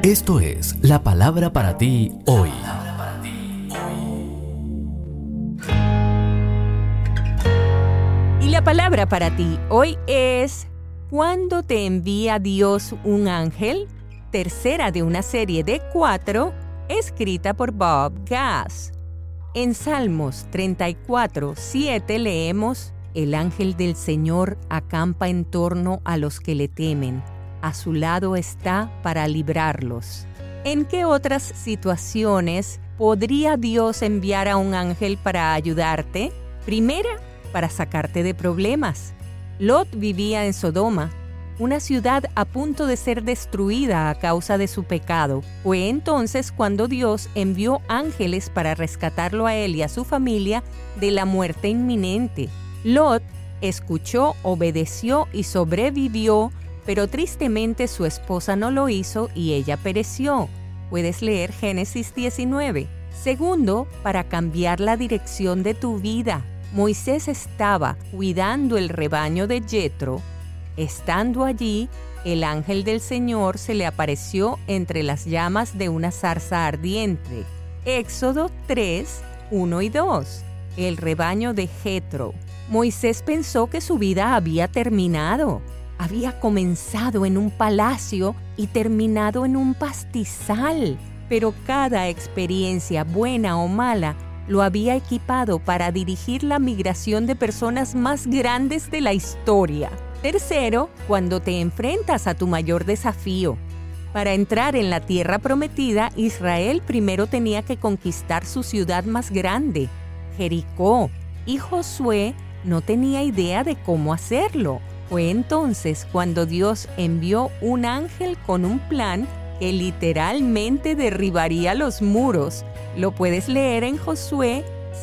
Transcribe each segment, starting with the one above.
Esto es la palabra para ti hoy. Y la palabra para ti hoy es: ¿cuándo te envía Dios un ángel? Tercera de una serie de 4, escrita por Bob Gass. En Salmos 34:7 leemos: El ángel del Señor acampa en torno a los que le temen, a su lado está para librarlos. ¿En qué otras situaciones podría Dios enviar a un ángel para ayudarte? Primera, para sacarte de problemas. Lot vivía en Sodoma, una ciudad a punto de ser destruida a causa de su pecado. Fue entonces cuando Dios envió ángeles para rescatarlo a él y a su familia de la muerte inminente. Lot escuchó, obedeció y sobrevivió, pero tristemente su esposa no lo hizo y ella pereció. Puedes leer Génesis 19. Segundo, para cambiar la dirección de tu vida. Moisés estaba cuidando el rebaño de Jetro. Estando allí, el ángel del Señor se le apareció entre las llamas de una zarza ardiente. Éxodo 3, 1 y 2. El rebaño de Jetro. Moisés pensó que su vida había terminado. Había comenzado en un palacio y terminado en un pastizal. Pero cada experiencia, buena o mala, lo había equipado para dirigir la migración de personas más grandes de la historia. Tercero, cuando te enfrentas a tu mayor desafío. Para entrar en la tierra prometida, Israel primero tenía que conquistar su ciudad más grande, Jericó, y Josué no tenía idea de cómo hacerlo. Fue entonces cuando Dios envió un ángel con un plan que literalmente derribaría los muros. Lo puedes leer en Josué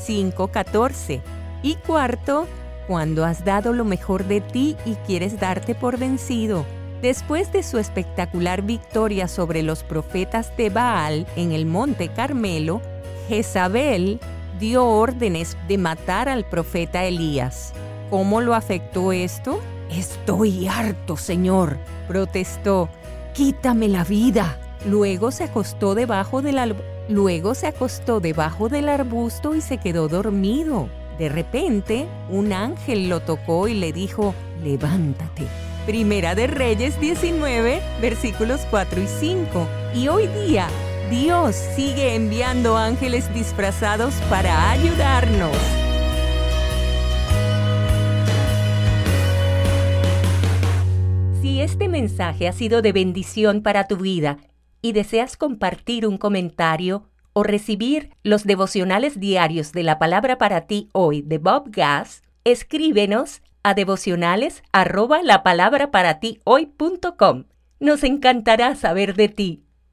5:14. Y cuarto, cuando has dado lo mejor de ti y quieres darte por vencido. Después de su espectacular victoria sobre los profetas de Baal en el monte Carmelo, Jezabel dio órdenes de matar al profeta Elías. ¿Cómo lo afectó esto? «Estoy harto, Señor», protestó. «Quítame la vida». Luego se acostó debajo del arbusto y se quedó dormido. De repente, un ángel lo tocó y le dijo: «Levántate». Primera de Reyes 19, versículos 4 y 5. Y hoy día, Dios sigue enviando ángeles disfrazados para ayudarnos. Si este mensaje ha sido de bendición para tu vida y deseas compartir un comentario o recibir los devocionales diarios de la palabra para ti hoy de Bob Gass, escríbenos a devocionales@lapalabraparatihoy.com. Nos encantará saber de ti.